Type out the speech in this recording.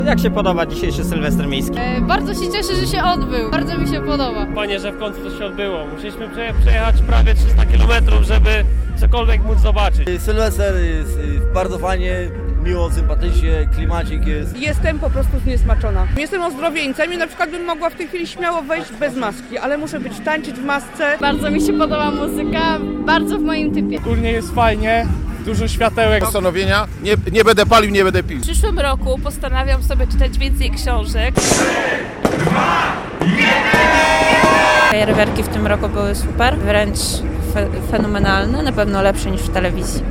Jak się podoba dzisiejszy Sylwester Miejski? Bardzo się cieszę, że się odbył. Bardzo mi się podoba. Fajnie, że w końcu to się odbyło. Musieliśmy przejechać prawie 300 km, żeby cokolwiek móc zobaczyć. Sylwester jest bardzo fajnie, miło, sympatycznie, klimacik jest. Jestem po prostu zniesmaczona. Jestem ozdrowieńcem i na przykład bym mogła w tej chwili śmiało wejść bez maski, ale muszę tańczyć w masce. Bardzo mi się podoba muzyka, bardzo w moim typie. Ogólnie jest fajnie, dużo światełek. Postanowienia, nie będę palił, nie będę pił. W przyszłym roku postanawiam sobie czytać więcej książek. 3, 2, 1! Fajerwerki w tym roku były super, wręcz fenomenalne, na pewno lepsze niż w telewizji.